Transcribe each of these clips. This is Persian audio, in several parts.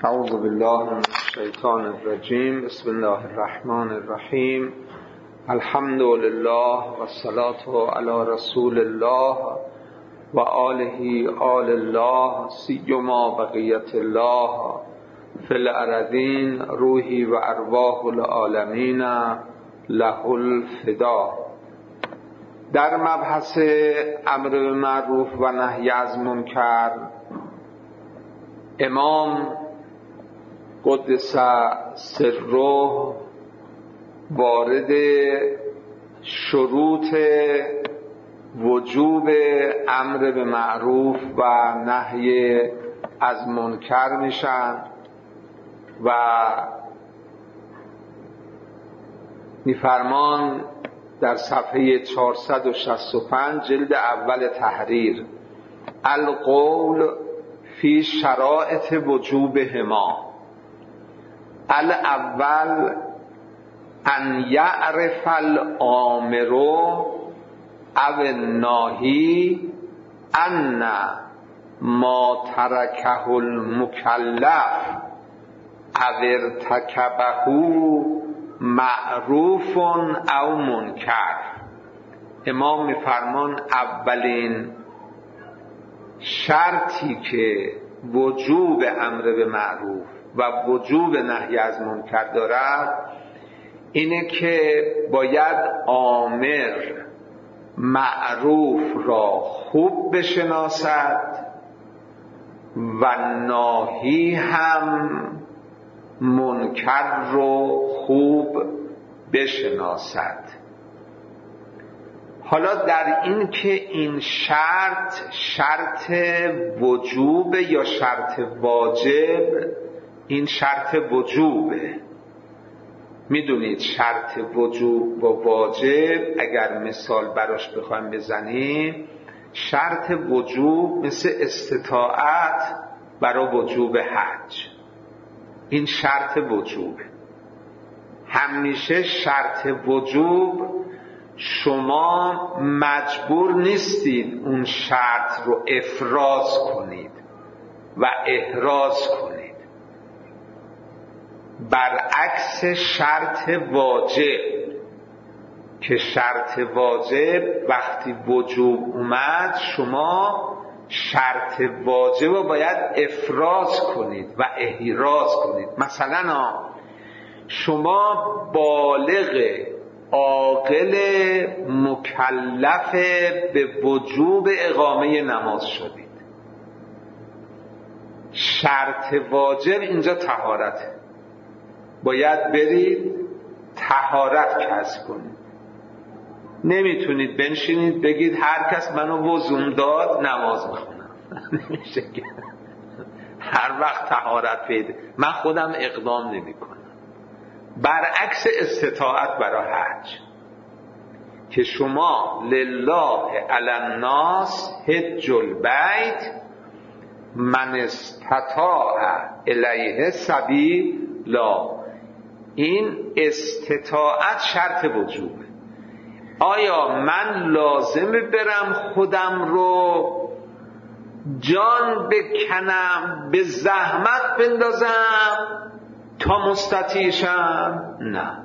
اعوذ بالله من الشیطان الرجیم. بسم الله الرحمن الرحیم. الحمد لله و الصلاة علی رسول الله و آله آل الله سیما بقیت الله فی الارضین روحی و ارواح العالمین له الفدا. در مبحث امر بالمعروف و نهی از منکر امام قدس سره وارد شروط وجوب امر به معروف و نهی از منکر میشن و میفرمان در صفحه 465 جلد اول تحریر: القول فی شرائط وجوبهما. الاول ان یعرف الامر او الناهی ان ما ترکه المکلف او ارتکبه معروف او منکر. امام میفرمان اولین شرطی که وجوب امر به معروف و وجوب نهی از منکر دارد اینه که باید آمر معروف را خوب بشناسد و ناهی هم منکر رو خوب بشناسد. حالا در این که این شرط وجوب یا شرط واجب، این شرط وجوبه. میدونید شرط وجوب و واجب اگر مثال براش بخوایم بزنیم، شرط وجوب مثل استطاعت برای وجوب حج، این شرط وجوبه. همیشه شرط وجوب شما مجبور نیستید اون شرط رو افراز کنید و احراز کنید، برعکس شرط واجب که شرط واجب وقتی وجوب اومد شما شرط واجب رو باید افراز کنید و احراز کنید. مثلا شما بالغ عاقل مکلف به وجوب اقامه نماز شدید، شرط واجب اینجا طهارته، باید برید طهارت کسب کنید. نمیتونید بنشینید بگید هر کس منو وضوم داد نماز میخونم. نمیشه که هر وقت طهارت پیدا، من خودم اقدام نمی کنم. برعکس استطاعت برای حج که شما لله علی الناس حج البیت من استطاع الیه سبیلا. این استطاعت شرط وجوبه. آیا من لازمه برم خودم رو جان بکنم به زحمت بندازم تا مستطیع شم؟ نه.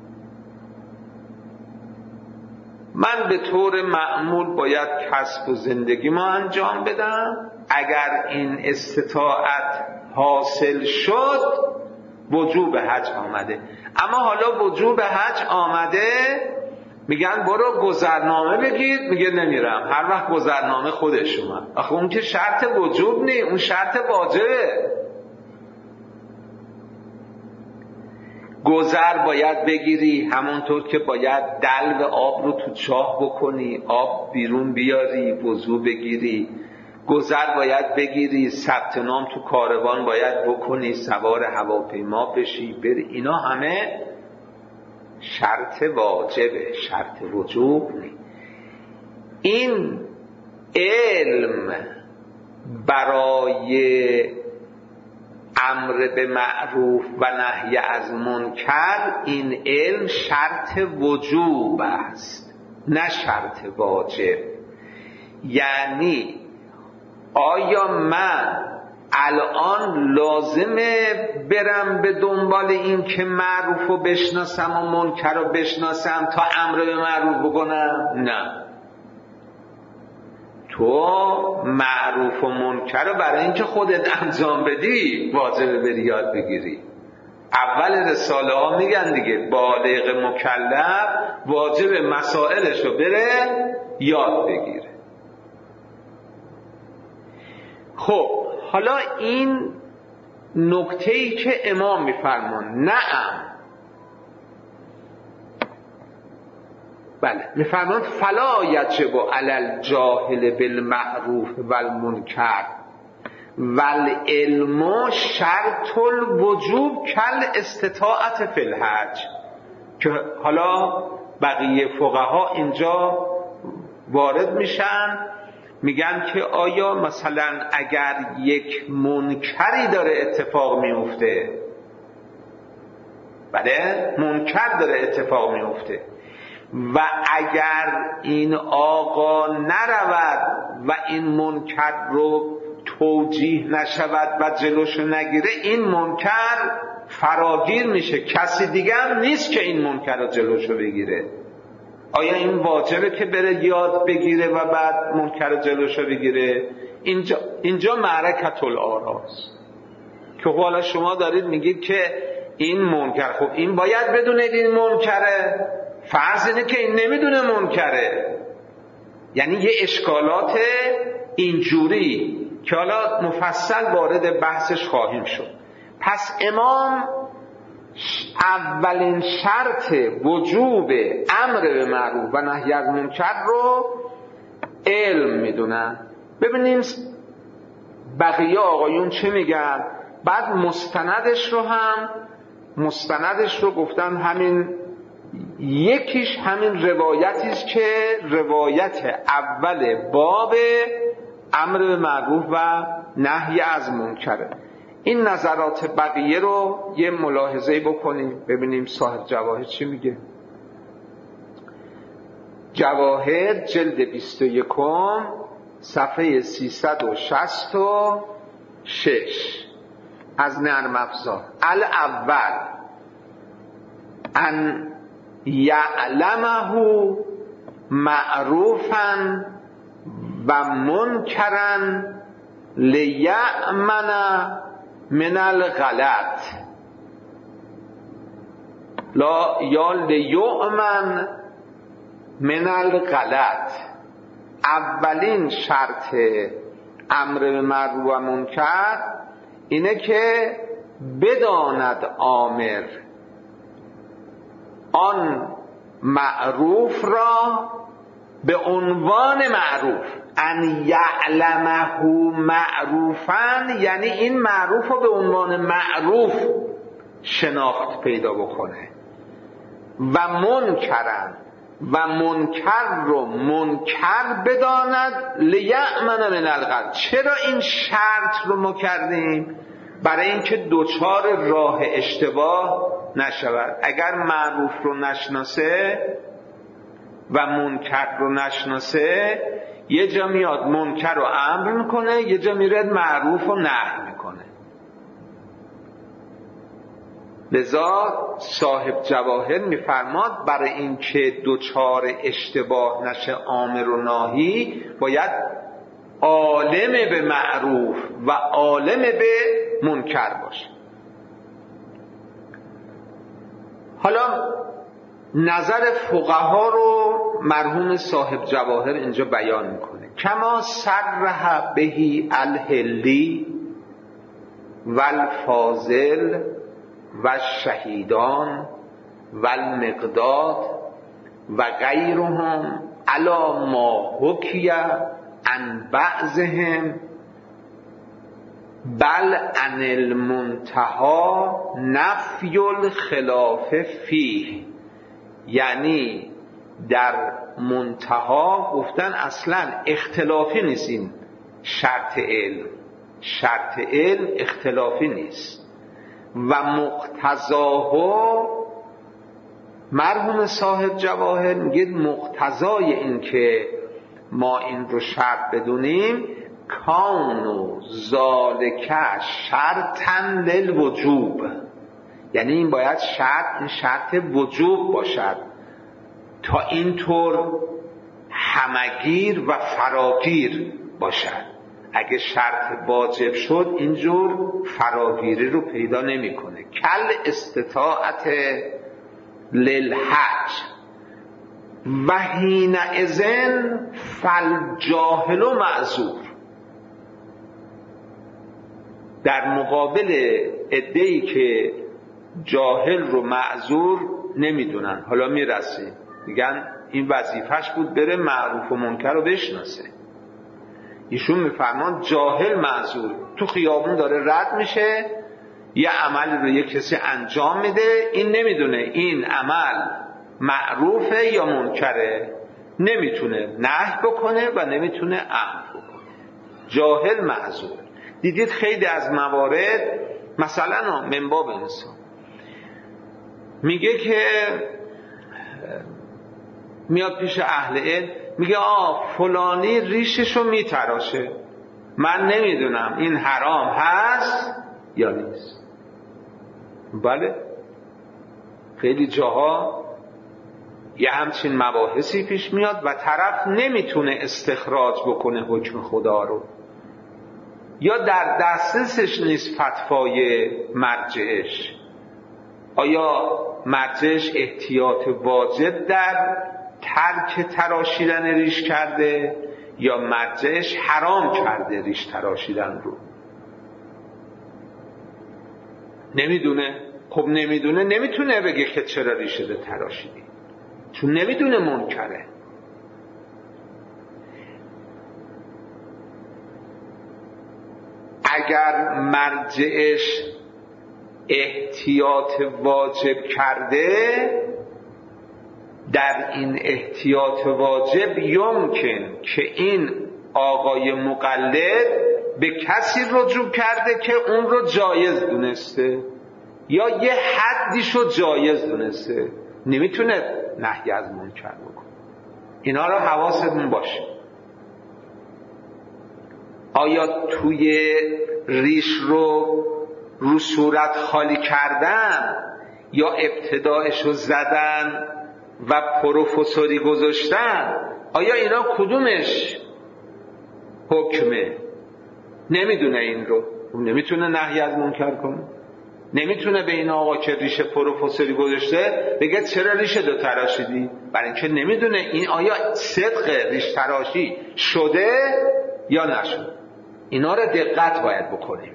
من به طور معمول باید کسب و زندگی ما انجام بدم. اگر این استطاعت حاصل شد وجوب حج آمده. اما حالا وجوب حج آمده میگن برو گذرنامه بگیر، میگه نمیرم. هر وقت گذرنامه خودش اومد. آخه اون که شرط وجوب نی، اون شرط واجبه. گذر باید بگیری، همونطور که باید دلو آب رو تو چاه بکنی، آب بیرون بیاری، وضو بگیری. گذر باید بگیری، ثبت نام تو کاروان باید بکنی، سوار هواپیما بشی، بری. اینا همه شرط واجبه، شرط وجوب نی. این علم برای امر به معروف و نهی از منکر، این علم شرط وجوب است نه شرط واجب. یعنی آیا من الان لازمه برم به دنبال این که معروف رو بشناسم و منکر رو بشناسم تا امر به معروف بکنم؟ نه، تو معروف و منکر رو برای اینکه خودت انجام بدی واجبه بری یاد بگیری. اول رساله ها میگن دیگه بالغ مکلف واجب مسائلش رو بره یاد بگیره. خب حالا این نکته‌ای که امام میفرمان، نعم، بله میفرمان فلا یجب علی الجاهل بالمعروف والمنکر والعلم شرط الوجوب کل استطاعت فی الحج. که حالا بقیه فقها اینجا وارد میشن، میگن که آیا مثلا اگر یک منکری داره اتفاق میفته، بله منکر داره اتفاق میفته و اگر این آقا نرود و این منکر رو توجیه نشود و جلوشو نگیره، این منکر فراگیر میشه، کسی دیگه هم نیست که این منکر رو جلوشو بگیره. آیا این واجبه که بره یاد بگیره و بعد منکر رو جلوشو بگیره؟ اینجا معرکت الاراست که حالا شما دارید میگید که این منکر، خب این باید بدونید این منکره، فرض اینه که این نمیدونه منکره. یعنی یه اشکالات اینجوری که حالا مفصل وارد بحثش خواهیم شد. پس امام اولین شرط وجوب امر به معروف و نهی از منکر رو علم میدونن. ببینیم بقیه آقایون چه میگن. بعد مستندش رو گفتن همین یکیش همین روایتی است که روایت اول باب امر به معروف و نهی از منکره. این نظرات بقیه رو یه ملاحظه بکنیم ببینیم صاحب جواهر چی میگه. جواهر جلد 21 صفحه 366 از نرم افزار. الاول ان یعلمه معروفا و منکرا لیأمن من الغلط لا یا لیؤمن من الغلط. اولین شرط امر به معروف و منکر اینه که بداند آمر آن معروف را به عنوان معروف. ان یعلمه معروفا یعنی این معروف رو به عنوان معروف شناخت پیدا بکنه. و منکرن و منکر رو منکر بداند لیأمن من الغلط. چرا این شرط رو ما کردیم؟ برای اینکه دوچار راه اشتباه نشود. اگر معروف رو نشناسه و منکر رو نشناسه، یه جا میاد منکر رو امر میکنه، یه جا میره معروف رو نهی میکنه. لذا صاحب جواهر میفرماد برای اینکه دوچار اشتباه نشه امر و نهی، باید عالم به معروف و عالم به منکر باشه. حالا نظر فقها رو مرحوم صاحب جواهر اینجا بیان میکنه. کما صرح بهی الحلی والفاضل والشهیدان والمقداد و غیرهم علی ما حکی عن بعضهم بل عن المنتهی نفی الخلاف فیه. یعنی در منتها گفتن اصلا اختلافی نیست. این شرط علم اختلافی نیست و مقتضاه مرحوم صاحب جواهر میگه مقتضای این که ما این رو شرط بدونیم کون ذالک شرطا للوجوب، یعنی این باید شرط وجوب باشد تا اینطور همگیر و فراگیر باشد. اگه شرط واجب شد اینجور فراگیری رو پیدا نمیکنه. کل استطاعت للحج و حین اذن فالجاهل و معذور. در مقابل عده‌ای که جاهل رو معذور نمیدونن، حالا میرسه میگن این وظیفش بود بره معروف و منکر رو بشناسه، ایشون میفرمان جاهل معذور، تو خیابون داره رد میشه یه عمل رو یه کسی انجام میده، این نمیدونه این عمل معروفه یا منکره، نمیتونه نهی بکنه و نمیتونه امر بکنه، جاهل معذور. دیدید خیلی از موارد مثلا من باب انسان میگه که میاد پیش اهل علم میگه فلانی ریششو میتراشه، من نمیدونم این حرام هست یا نیست. بله خیلی جاها یه همچین مباحثی پیش میاد و طرف نمیتونه استخراج بکنه حکم خدا رو، یا در دسترسش نیست فتوای مرجعش. آیا مرجعش احتیاط واجب در ترک تراشیدن ریش کرده یا مرجعش حرام کرده ریش تراشیدن رو؟ نمیدونه. خب نمیدونه، نمیتونه بگه که چرا ریشه تراشیدی، چون نمیدونه منکره. اگر مرجعش احتیاط واجب کرده، در این احتیاط واجب یمکن که این آقای مقلد به کسی رجوع کرده که اون رو جایز دونسته یا یه حدیشو جایز دونسته، نمیتونه نهی از منکر بکنه. اینا رو حواستون باشه. آیا توی ریش رو صورت خالی کردن یا ابتدایش رو زدن و پروفسوری گذاشتن، آیا اینا کدومش حکمه؟ نمیدونه این رو، نمیتونه نهی از منکر کنه، نمیتونه به این آقا که ریشه پروفسوری گذاشته بگه چرا ریشه دو تراشیدی، برای اینکه نمیدونه این آیا صدق ریش تراشی شده یا نشده. اینا رو دقت باید بکنیم.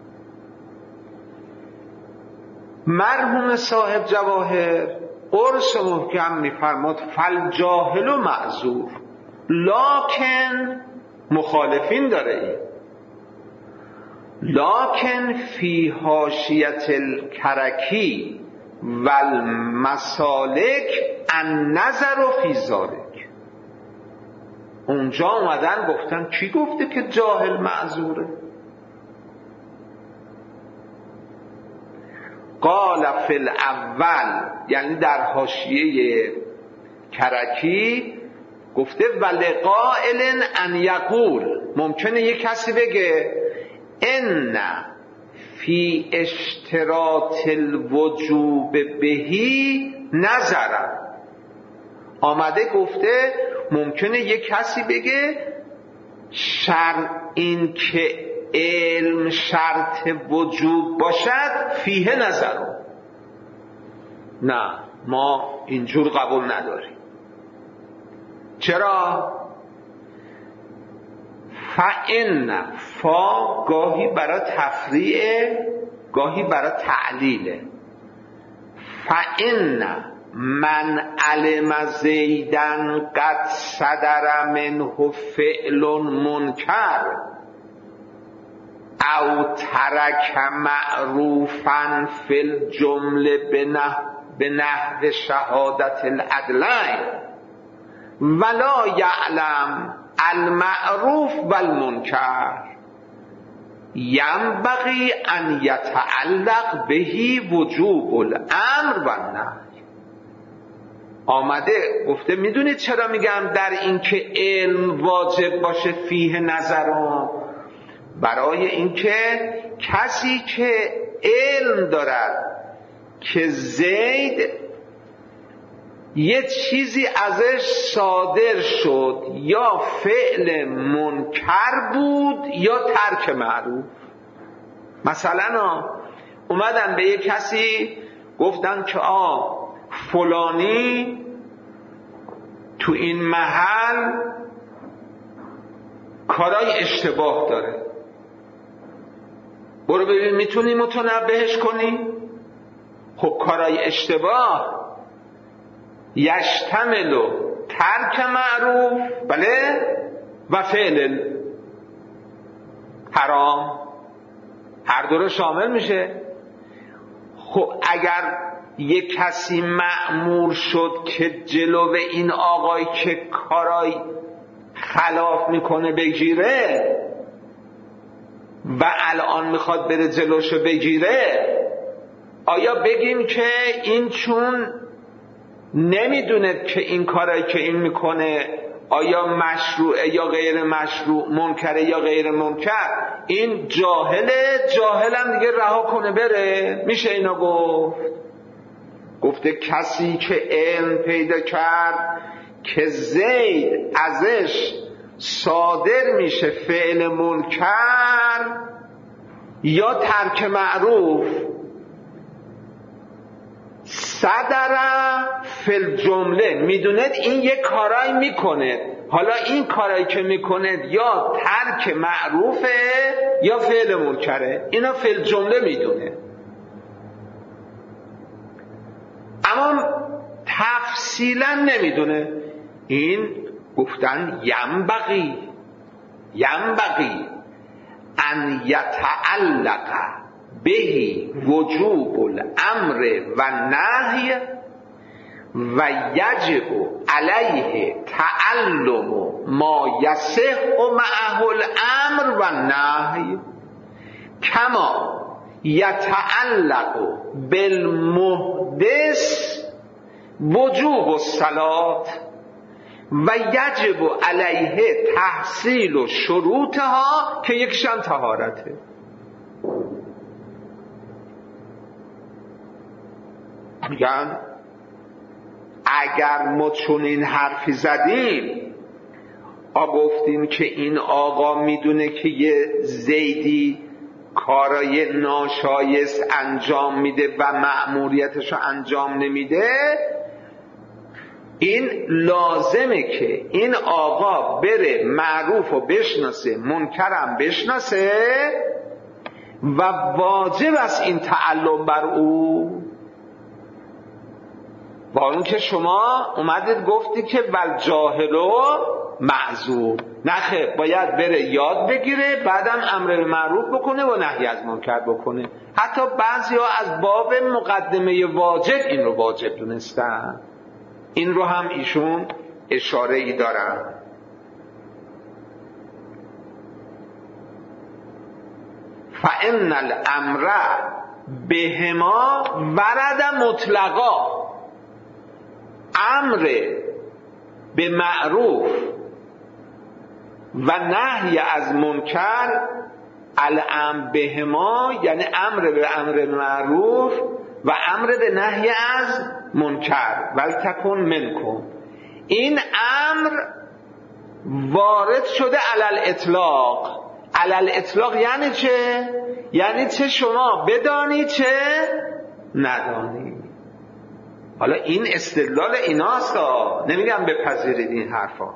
مرحوم صاحب جواهر قرص محکم میفرماد فالجاهل و معذور، لکن مخالفین داره این، لکن فی حاشیة الکرکی و المسالک النظر فی ذلک. اونجا اومدن گفتن کی گفته که جاهل معذوره؟ قال فی الاول، یعنی در حاشیه کرکی گفته ولقائل ان یقول، ممکنه یک کسی بگه ان فی اشتراط الوجوب بهی نظر، آمده گفته ممکنه یک کسی بگه این که علم شرط وجوب باشد فیه نظر. نه، ما اینجور قبول نداریم. چرا؟ فإن فا گاهی برای تفریع گاهی برای تعلیله. فإن من علم زیدن قد صدر منه فعل منکر او ترک معروفا فی الجمله به نحو شهادت العدلین ولا یعلم المعروف و المنکر ینبغی ان یتعلق بهی وجوب الامر و النهی. آمده گفته میدونید چرا میگم در این که علم واجب باشه فیه نظرم؟ برای اینکه کسی که علم دارد که زید یه چیزی ازش صادر شد، یا فعل منکر بود یا ترک معروف. مثلا اومدن به یه کسی گفتن که فلانی تو این محل کارای اشتباه داره، برو ببین میتونی متنبهش کنی؟ خب کارای اشتباه یشتمل ترک معروف، بله، و فعل حرام، هر دو رو شامل میشه. خب اگر یک کسی مأمور شد که جلو این آقای که کارای خلاف میکنه بگیره و الان میخواد بره جلوشو بگیره، آیا بگیم که این چون نمیدونه که این کارایی که این میکنه آیا مشروعه یا غیر مشروع، منکره یا غیر منکر، این جاهلم دیگه رها کنه بره؟ میشه اینو گفته کسی که علم پیدا کرد که زید ازش صادر میشه فعل منکر یا ترک معروف، صدر فی الجمله، میدوند این یک کارایی میکنه، حالا این کارایی که میکنه یا ترک معروفه یا فعل منکره، اینا فی الجمله میدونه. اما تفصیلا نمیدونه. این گفتن ینبغی ان یتعلق بهی وجوب الامر و نهی و یجب علیه تعلم ما یصح معه الامر و نهی کما یتعلق بالمحدث وجوب الصلاة و یجب علیه تحصیل شروطها که یکشان طهارته. میگن اگر ما چون این حرفی زدیم، گفتیم که این آقا میدونه که یه زیدی کارای ناشایست انجام میده و مأموریتشو انجام نمیده، این لازمه که این آقا بره معروفو بشناسه، منکرم بشناسه و واجب است این تعلم بر او. با اون که شما اومدید گفتی که ول جاهلو معذور، نخه باید بره یاد بگیره، بعدم امر به معروف بکنه و نهی از منکر بکنه. حتی بعضیا از باب مقدمه واجب این رو واجب دونستن. این رو هم ایشون اشاره ای دارن. فإن الامر بهما ورد مطلقا، امر به معروف و نهی از منکر، الامر بهما یعنی امر به امر معروف و امر به نهی از منکر، ولتکن منکم، این امر وارد شده علل اطلاق. علل اطلاق یعنی چه؟ یعنی چه شما بدانی چه ندانی. حالا این استدلال ایناست، نمیگم بپذیرید این حرفا.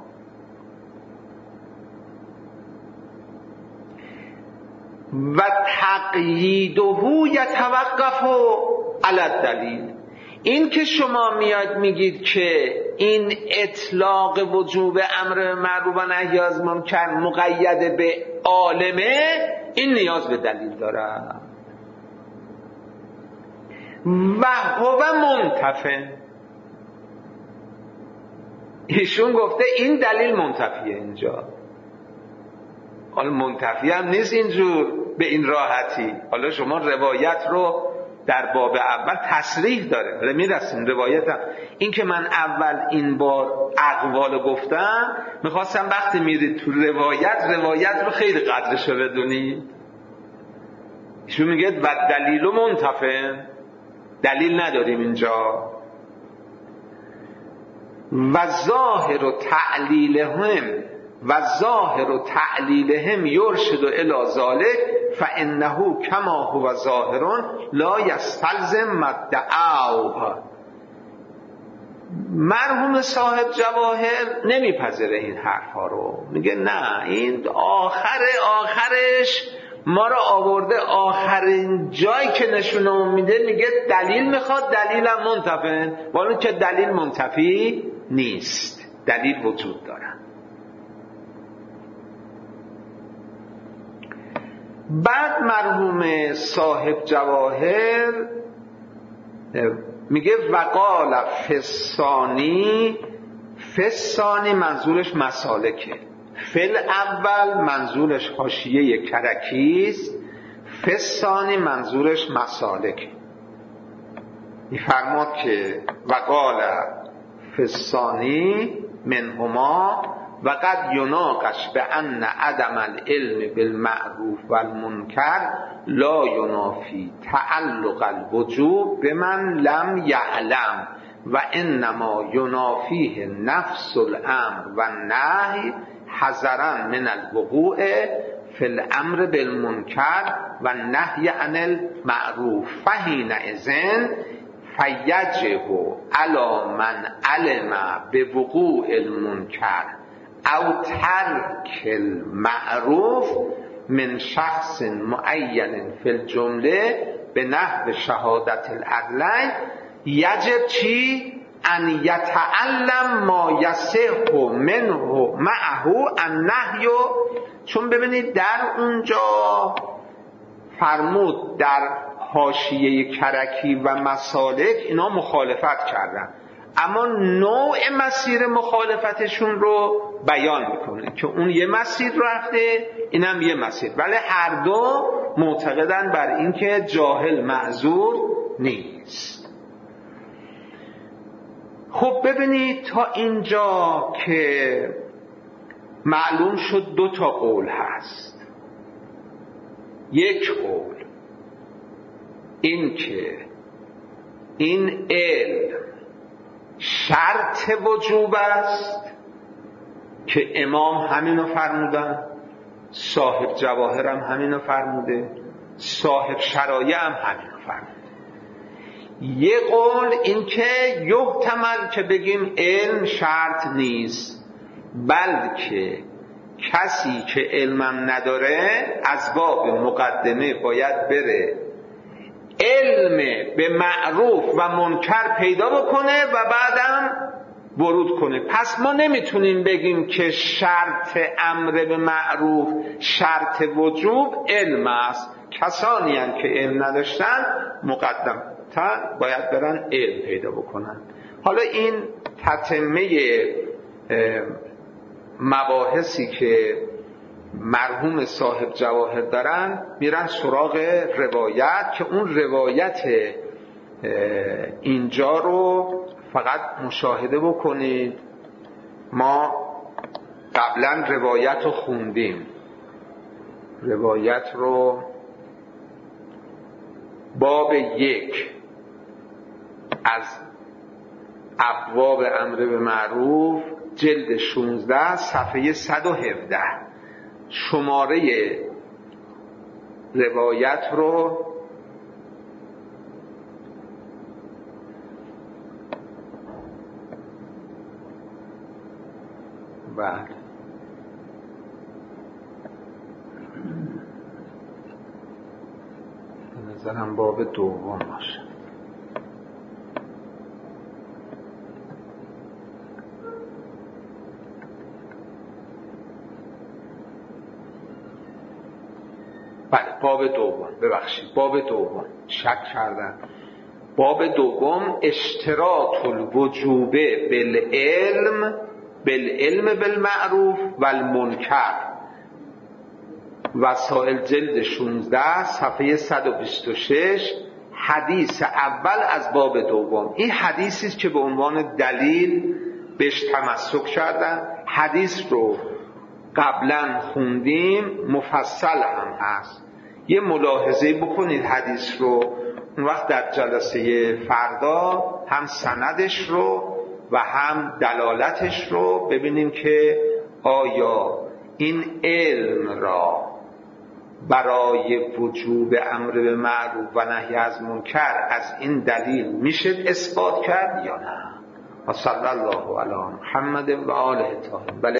و تقییده یتوقف علی الدلیل، این که شما میاد میگید که این اطلاق وجوب امر معروف و نهی از منکر مقید به عالمه، این نیاز به دلیل داره. و هو منتفع، ایشون گفته این دلیل منتفیه اینجا. حالا منتفی هم نیست اینجور به این راحتی. حالا شما روایت رو در باب اول تصریح داره. میرسیم روایتم این که من اول این بار اقوال گفتم، میخواستم وقتی میرید تو روایت رو خیلی قدرش رو بدونید. ایشون میگه و دلیل منتفع، دلیل نداریم اینجا. و ظاهر و تعلیلهم یرشد الی ذلک فانه کما هو ظاهر لا یستلزم مدعاه. مرحوم صاحب جواهر نمیپذیره این حرفا رو، میگه نه این آخرش ما رو آورده آخرین جایی که نشونه میده، میگه دلیل میخواد، دلیلم منتفی، ولی که دلیل منتفی نیست، دلیل وجود داره. بعد مرحوم صاحب جواهر میگه وقال فسانی منظورش مسالکه، فل اول منظورش حاشیه کرکیست، فسانی منظورش مسالکه. میفرماد که وقال فسانی منهما و قد یناقش به ان عدم العلم بالمعروف والمنکر لا ینافی تعلق الوجوب بمن لم یعلم و انما ینافیه نفس الامر و النهی حذرا من الوقوع فی الامر بالمنکر و النهی عن المعروف فحینئذ فیجب علی من علم بوقوع المنکر او ترک المعروف من شخص معین فی الجمله به نحو شهادت العدلین یجب چی؟ ان یتعلم ما یصح منه معه النهی. چون ببینید در اونجا فرمود در حاشیه کرکی و مسالک اینا مخالفت کردن، اما نوع مسیر مخالفتشون رو بیان میکنه که اون یه مسیر رفته اینم یه مسیر، ولی هر دو معتقدن بر این که جاهل معذور نیست. خب ببینید تا اینجا که معلوم شد 2 قول هست. یک قول این که این علم شرط وجوب است که امام همینو فرمودن، صاحب جواهر هم همینو فرموده، صاحب شرایع هم همینو فرموده. یه قول این که یحتمل که بگیم علم شرط نیست، بلکه کسی که علمم نداره از باب مقدمه باید بره علم به معروف و منکر پیدا بکنه و بعدم ورود کنه. پس ما نمیتونیم بگیم که شرط امر به معروف شرط وجوب علم است. کسانی هم که علم نداشتن مقدم باید برن علم پیدا بکنن. حالا این تتمه مباحثی که مرحوم صاحب جواهر دارن میرن سراغ روایت که اون روایت اینجا رو فقط مشاهده بکنید. ما قبلا روایت رو خوندیم، روایت رو باب 1 از ابواب امر به معروف جلد 16 صفحه 117 شماره روایت رو بعد به نظرم باب 2 باشه. بله باب 2 ببخشید باب 2 شک کردم. باب 2 اشتراط الوجوب بالعلم بالمعروف والمنکر وسائل جلد 16 صفحه 126 حدیث اول از باب دوم. این حدیثی است که به عنوان دلیل بهش تمسک کردن. حدیث رو قبلا خوندیم، مفصل هم هست. یه ملاحظه بکنید حدیث رو، اون وقت در جلسه فردا هم سندش رو و هم دلالتش رو ببینیم که آیا این علم را برای وجوب امر به معروف و نهی از منکر از این دلیل میشه اثبات کرد یا نه. و صلی الله علی محمد و آله الطاهرین.